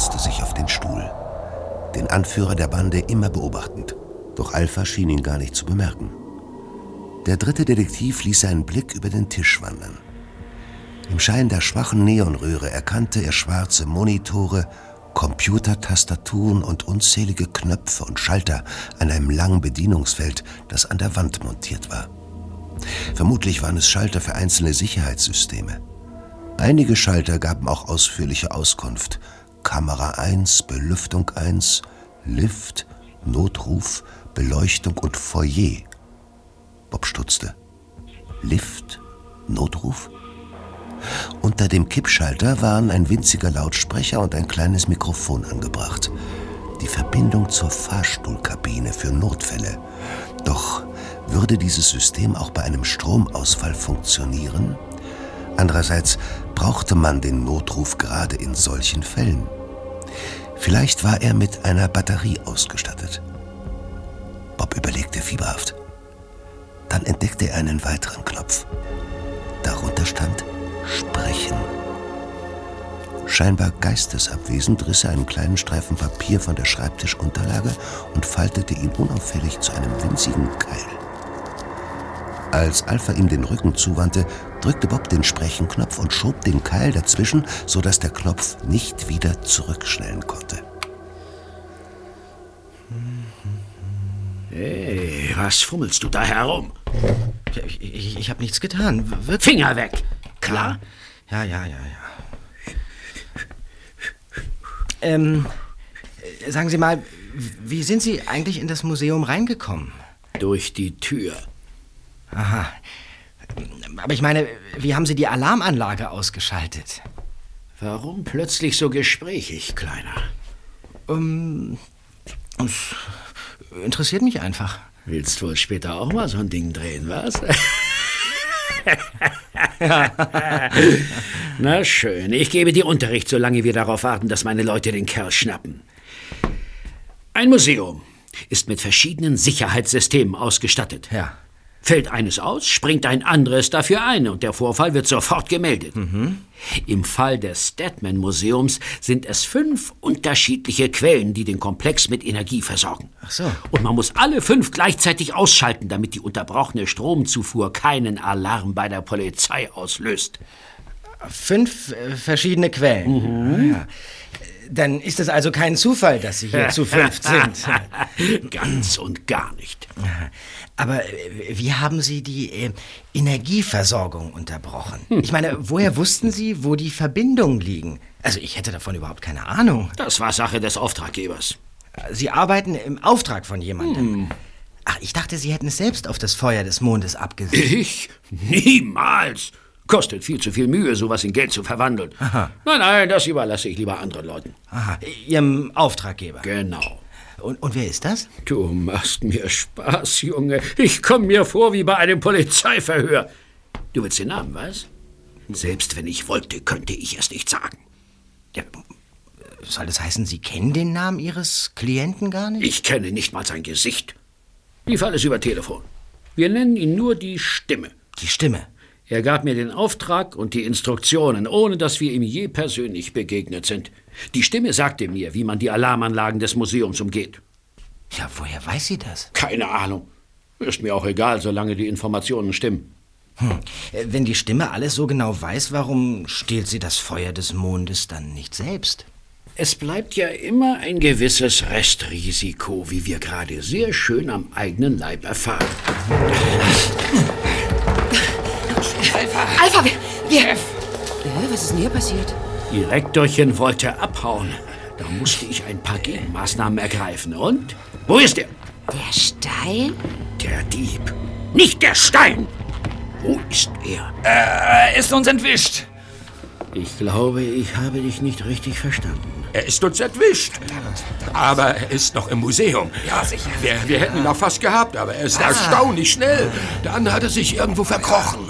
setzte sich auf den Stuhl, den Anführer der Bande immer beobachtend. Doch Alpha schien ihn gar nicht zu bemerken. Der dritte Detektiv ließ seinen Blick über den Tisch wandern. Im Schein der schwachen Neonröhre erkannte er schwarze Monitore, Computertastaturen und unzählige Knöpfe und Schalter an einem langen Bedienungsfeld, das an der Wand montiert war. Vermutlich waren es Schalter für einzelne Sicherheitssysteme. Einige Schalter gaben auch ausführliche Auskunft. Kamera 1, Belüftung 1, Lift, Notruf, Beleuchtung und Foyer. Bob stutzte. Lift? Notruf? Unter dem Kippschalter waren ein winziger Lautsprecher und ein kleines Mikrofon angebracht. Die Verbindung zur Fahrstuhlkabine für Notfälle. Doch würde dieses System auch bei einem Stromausfall funktionieren? Andererseits brauchte man den Notruf gerade in solchen Fällen. Vielleicht war er mit einer Batterie ausgestattet. Bob überlegte fieberhaft. Dann entdeckte er einen weiteren Knopf. Darunter stand Sprechen. Scheinbar geistesabwesend riss er einen kleinen Streifen Papier von der Schreibtischunterlage und faltete ihn unauffällig zu einem winzigen Keil. Als Alpha ihm den Rücken zuwandte, drückte Bob den Sprechenknopf und schob den Keil dazwischen, sodass der Knopf nicht wieder zurückschnellen konnte. Hey, was fummelst du da herum? Ich habe nichts getan. Finger weg! Klar? Ja. Sagen Sie mal, wie sind Sie eigentlich in das Museum reingekommen? Durch die Tür. Aha. Aber ich meine, wie haben Sie die Alarmanlage ausgeschaltet? Warum plötzlich so gesprächig, Kleiner? Es interessiert mich einfach. Willst wohl später auch mal so ein Ding drehen, was? Na schön, ich gebe dir Unterricht, solange wir darauf warten, dass meine Leute den Kerl schnappen. Ein Museum ist mit verschiedenen Sicherheitssystemen ausgestattet. Ja. Fällt eines aus, springt ein anderes dafür ein und der Vorfall wird sofort gemeldet. Im Fall des Statman-Museums sind es 5 unterschiedliche Quellen, die den Komplex mit Energie versorgen. Ach so. Und man muss alle 5 gleichzeitig ausschalten, damit die unterbrochene Stromzufuhr keinen Alarm bei der Polizei auslöst. 5 verschiedene Quellen. Ja. Dann ist es also kein Zufall, dass Sie hier zu 5 sind. Ganz und gar nicht. Aber wie haben Sie die Energieversorgung unterbrochen? Ich meine, woher wussten Sie, wo die Verbindungen liegen? Also ich hätte davon überhaupt keine Ahnung. Das war Sache des Auftraggebers. Sie arbeiten im Auftrag von jemandem. Ach, ich dachte, Sie hätten es selbst auf das Feuer des Mondes abgesehen. Ich? Niemals! Kostet viel zu viel Mühe, sowas in Geld zu verwandeln. Aha. Nein, das überlasse ich lieber anderen Leuten. Aha, Ihrem Auftraggeber. Genau. Und wer ist das? Du machst mir Spaß, Junge. Ich komme mir vor wie bei einem Polizeiverhör. Du willst den Namen, was? Selbst wenn ich wollte, könnte ich es nicht sagen. Ja, soll das heißen, Sie kennen den Namen Ihres Klienten gar nicht? Ich kenne nicht mal sein Gesicht. Lief alles über Telefon. Wir nennen ihn nur die Stimme. Die Stimme? Er gab mir den Auftrag und die Instruktionen, ohne dass wir ihm je persönlich begegnet sind. Die Stimme sagte mir, wie man die Alarmanlagen des Museums umgeht. Ja, woher weiß sie das? Keine Ahnung. Ist mir auch egal, solange die Informationen stimmen. Wenn die Stimme alles so genau weiß, warum stiehlt sie das Feuer des Mondes dann nicht selbst? Es bleibt ja immer ein gewisses Restrisiko, wie wir gerade sehr schön am eigenen Leib erfahren. Alpha, wir... Was ist denn hier passiert? Direktorchen wollte abhauen. Da musste ich ein paar Gegenmaßnahmen ergreifen. Und? Wo ist er? Der Stein? Der Dieb. Nicht der Stein! Wo ist er? Er ist uns entwischt. Ich glaube, ich habe dich nicht richtig verstanden. Er ist uns entwischt. Aber er ist noch im Museum. Ja, sicher. Wir hätten ihn noch fast gehabt, aber er ist erstaunlich schnell. Dann hat er sich irgendwo verkrochen.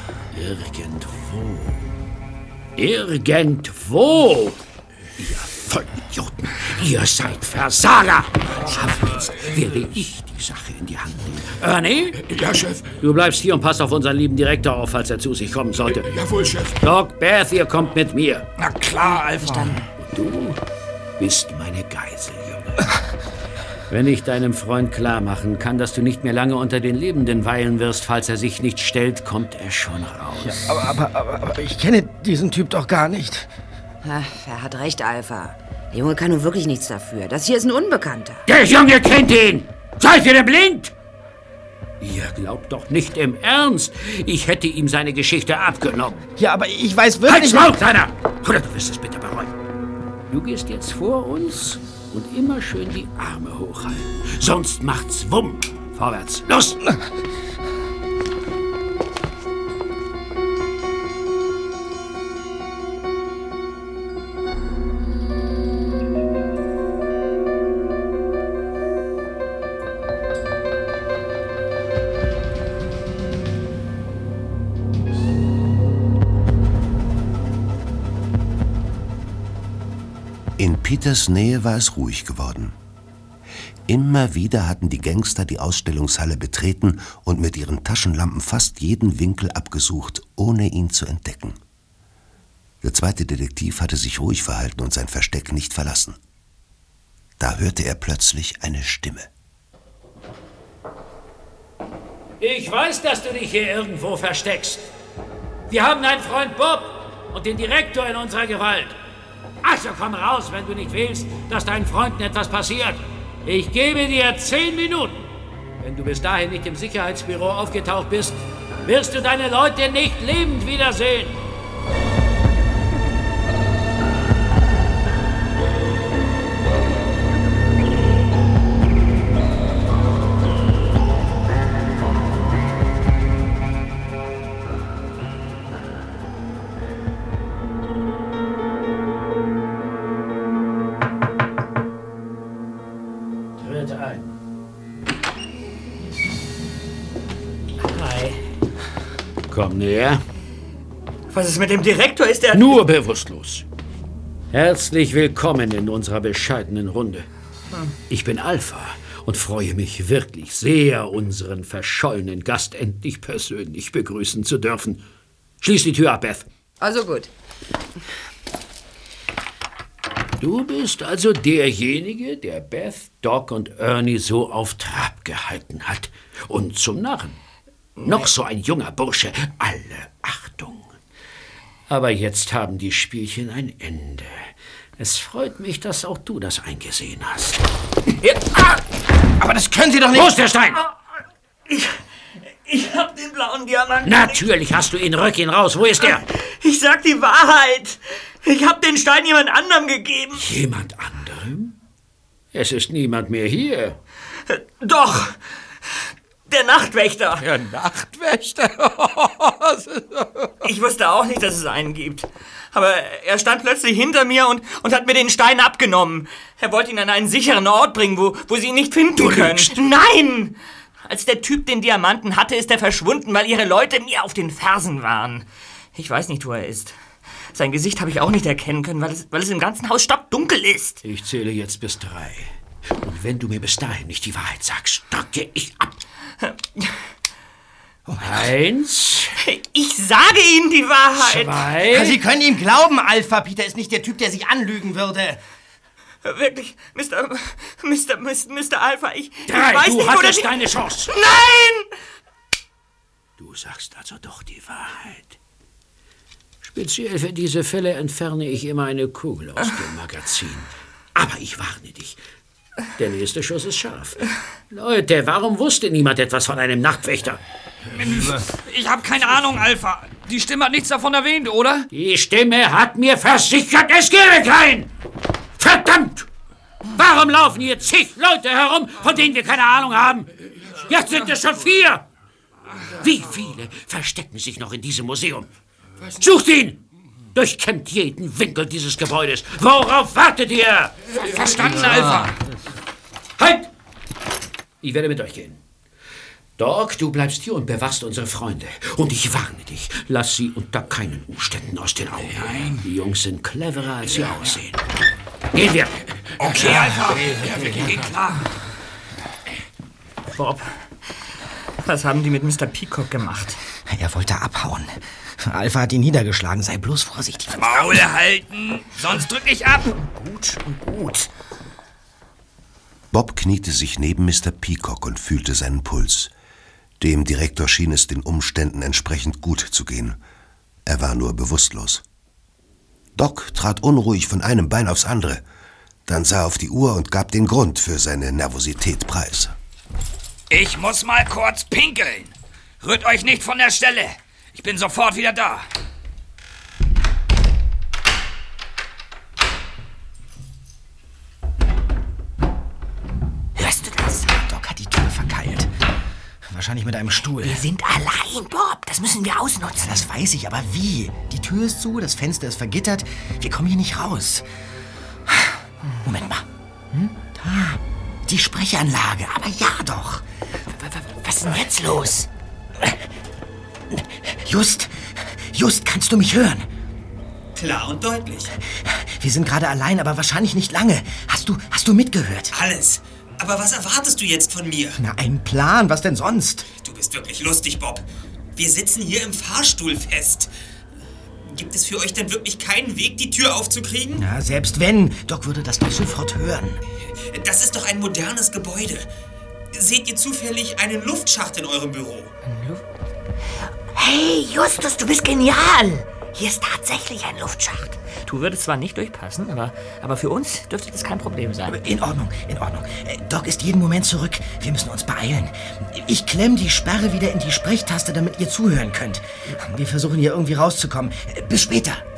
Irgendwo. Ihr Vollidioten! Ihr seid Versager! Schaffe jetzt werde ich die Sache in die Hand nehmen. Ernie? Ja, Chef. Du bleibst hier und passt auf unseren lieben Direktor auf, falls er zu sich kommen sollte. Jawohl, Chef. Doc, Beth, ihr kommt mit mir. Na klar, Alpha. Und du bist meine Geisel, Junge. Wenn ich deinem Freund klar machen kann, dass du nicht mehr lange unter den Lebenden weilen wirst, falls er sich nicht stellt, kommt er schon raus. Ja, aber ich kenne diesen Typ doch gar nicht. Ach, er hat recht, Alpha. Der Junge kann nun wirklich nichts dafür. Das hier ist ein Unbekannter. Der Junge kennt ihn! Seid ihr denn blind? Ihr glaubt doch nicht im Ernst, ich hätte ihm seine Geschichte abgenommen. Ja, aber ich weiß wirklich... Halt's Maul, Kleiner! Oder du wirst es bitte bereuen. Du gehst jetzt vor uns und immer schön die Arme hochhalten. Sonst macht's Wumm. Vorwärts. Los! In Peters Nähe war es ruhig geworden. Immer wieder hatten die Gangster die Ausstellungshalle betreten und mit ihren Taschenlampen fast jeden Winkel abgesucht, ohne ihn zu entdecken. Der zweite Detektiv hatte sich ruhig verhalten und sein Versteck nicht verlassen. Da hörte er plötzlich eine Stimme. Ich weiß, dass du dich hier irgendwo versteckst. Wir haben deinen Freund Bob und den Direktor in unserer Gewalt. Also komm raus, wenn du nicht willst, dass deinen Freunden etwas passiert. Ich gebe dir 10 Minuten. Wenn du bis dahin nicht im Sicherheitsbüro aufgetaucht bist, wirst du deine Leute nicht lebend wiedersehen. Komm näher. Was ist mit dem Direktor? Ist er... Nur bewusstlos. Herzlich willkommen in unserer bescheidenen Runde. Ich bin Alpha und freue mich wirklich sehr, unseren verschollenen Gast endlich persönlich begrüßen zu dürfen. Schließ die Tür ab, Beth. Also gut. Du bist also derjenige, der Beth, Doc und Ernie so auf Trab gehalten hat. Und zum Narren. Noch so ein junger Bursche. Alle Achtung. Aber jetzt haben die Spielchen ein Ende. Es freut mich, dass auch du das eingesehen hast. Aber das können Sie doch nicht... Wo ist der Stein? Ich hab den blauen Diamanten. Natürlich hast du ihn. Rück ihn raus. Wo ist er? Ich sag die Wahrheit. Ich hab den Stein jemand anderem gegeben. Jemand anderem? Es ist niemand mehr hier. Doch. Der Nachtwächter. Der Nachtwächter? Ich wusste auch nicht, dass es einen gibt. Aber er stand plötzlich hinter mir und hat mir den Stein abgenommen. Er wollte ihn an einen sicheren Ort bringen, wo sie ihn nicht finden können. Nein! Als der Typ den Diamanten hatte, ist er verschwunden, weil ihre Leute mir auf den Fersen waren. Ich weiß nicht, wo er ist. Sein Gesicht habe ich auch nicht erkennen können, weil es im ganzen Haus stockdunkel ist. Ich zähle jetzt bis 3. Und wenn du mir bis dahin nicht die Wahrheit sagst, stocke ich ab. 1. Ich sage Ihnen die Wahrheit. 2. Sie können ihm glauben, Alpha. Peter ist nicht der Typ, der Sie anlügen würde. Wirklich, Mr. Alpha, ich 3. weiß Du nicht, wo hattest deine Chance. Nein! Du sagst also doch die Wahrheit. Speziell für diese Fälle entferne ich immer eine Kugel aus dem Magazin. Aber ich warne dich. Der nächste Schuss ist scharf. Leute, warum wusste niemand etwas von einem Nachtwächter? Ich habe keine Ahnung, Alpha. Die Stimme hat nichts davon erwähnt, oder? Die Stimme hat mir versichert, es gäbe keinen! Verdammt! Warum laufen hier zig Leute herum, von denen wir keine Ahnung haben? Jetzt sind es schon 4! Wie viele verstecken sich noch in diesem Museum? Sucht ihn! Durchkämmt jeden Winkel dieses Gebäudes. Worauf wartet ihr? Verstanden, Alpha. Halt! Ich werde mit euch gehen. Doc, du bleibst hier und bewachst unsere Freunde. Und ich warne dich, lass sie unter keinen Umständen aus den Augen. Nein. Die Jungs sind cleverer, als sie aussehen. Gehen wir. Okay, Alpha. Ja, wir gehen klar. Bob, was haben die mit Mr. Peacock gemacht? Er wollte abhauen. Alpha hat ihn niedergeschlagen. Sei bloß vorsichtig. Maul halten, sonst drück ich ab. Gut. Bob kniete sich neben Mr. Peacock und fühlte seinen Puls. Dem Direktor schien es den Umständen entsprechend gut zu gehen. Er war nur bewusstlos. Doc trat unruhig von einem Bein aufs andere. Dann sah er auf die Uhr und gab den Grund für seine Nervosität preis. Ich muss mal kurz pinkeln. Rührt euch nicht von der Stelle. Ich bin sofort wieder da. Hörst du das? Doc hat die Tür verkeilt. Wahrscheinlich mit einem Stuhl. Wir sind allein, Bob. Das müssen wir ausnutzen. Das weiß ich, aber wie? Die Tür ist zu, das Fenster ist vergittert. Wir kommen hier nicht raus. Moment mal. Da. Die Sprechanlage. Aber ja doch. Was ist denn jetzt los? Just, kannst du mich hören? Klar und deutlich. Wir sind gerade allein, aber wahrscheinlich nicht lange. Hast du mitgehört? Alles. Aber was erwartest du jetzt von mir? Na, einen Plan. Was denn sonst? Du bist wirklich lustig, Bob. Wir sitzen hier im Fahrstuhl fest. Gibt es für euch denn wirklich keinen Weg, die Tür aufzukriegen? Ja, selbst wenn. Doc würde das doch sofort hören. Das ist doch ein modernes Gebäude. Seht ihr zufällig einen Luftschacht in eurem Büro? Hey, Justus, du bist genial. Hier ist tatsächlich ein Luftschacht. Du würdest zwar nicht durchpassen, aber für uns dürfte das kein Problem sein. In Ordnung. Doc ist jeden Moment zurück. Wir müssen uns beeilen. Ich klemm die Sperre wieder in die Sprechtaste, damit ihr zuhören könnt. Wir versuchen hier irgendwie rauszukommen. Bis später.